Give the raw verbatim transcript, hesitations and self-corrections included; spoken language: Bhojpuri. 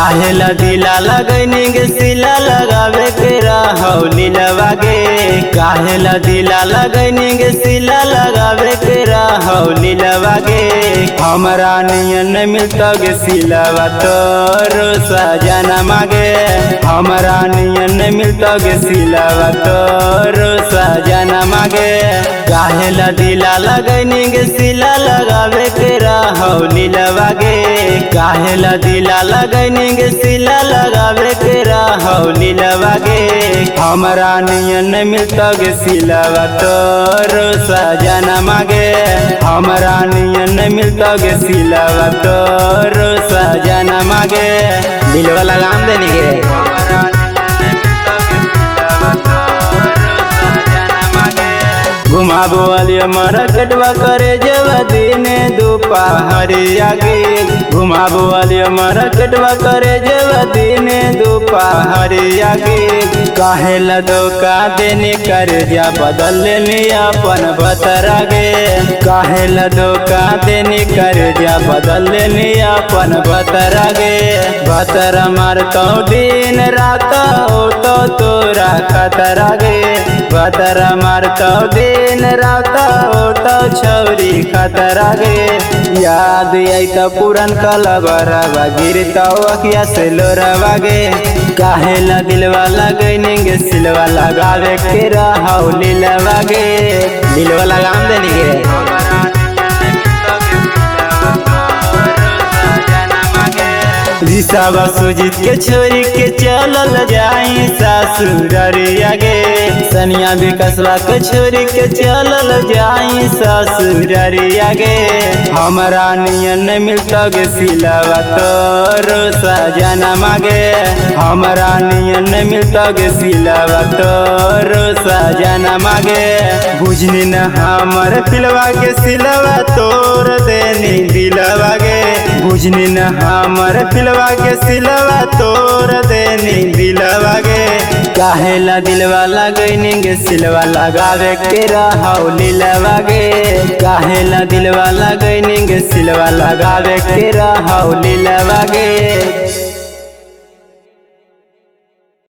काहेला दिला लगैनी गे सिला लगावे के रहौ लीलवा गे। काहेला दिला लगैनी गे सिला लगावे के रहौ लीलवा गे। हमरा नियन मिलता गे सिलवा तोरो सजना मागे। हमरा नियन मिलता गे सिलवा तोरो सजना मागे। काहेला दिला लगैनी गे सिला लगावे के रहौ लीलवा गे। काहेला दिला लगैनी गे सिला लगावे के रहौ लीलवा गे। हमरा नियन मिलता गे सिलवा तोरो सजना मागे। हमरा नियन मिलता गे सिलवा तोरो सजना मागे। दिलवा लगाम देनी गे। घुमाबो वालिया मार्केटवा करे जवा दिने दोपहरिया गे। घुमाबो वालिया मार्केटवा करे जवा दिने दोपहरिया गे। काहेला धोखा देने कर जा बदल ले अपन बतरा गे। काहेला धोखा देने कर जा बदल ले अपन बतरा गे। बतरा मारतो दिन रात हो तो तोरा खतरा गे। बतरा मारतो दिन रात हो तो छौरी खतरा गे। याद आई तो पुरन कलबरवा गिरता अखिया से लोरवा गे। काहेला दिलवा लगैनी गे सिलवा लगावे के रहौ लीलवा गे। दिलवा लगाम देनी गे। रिसावा सुजीत के छोरी के चलल जाई ससुररिया गे। सनिया विकसवा के छोरी के चलल जाई ससुररिया गे। हमरा नियन मिलता गे सिलवा तोरो सजना मागे। हमरा नियन मिलता गे सिलवा तोरो सजना मागे। बुझनी न हमर दिलवा के सिलवा तोर देनी दिलवा गे। बुझनी न हमर दिलवा के सिलवा तोर देनी दिलवा गे। काहेला दिलवा लगैनी गे सिलवा लगावे के रहौ लीलवा गे। काहेला दिलवा लगैनी गे सिलवा लगावे के रहौ लीलवा गे।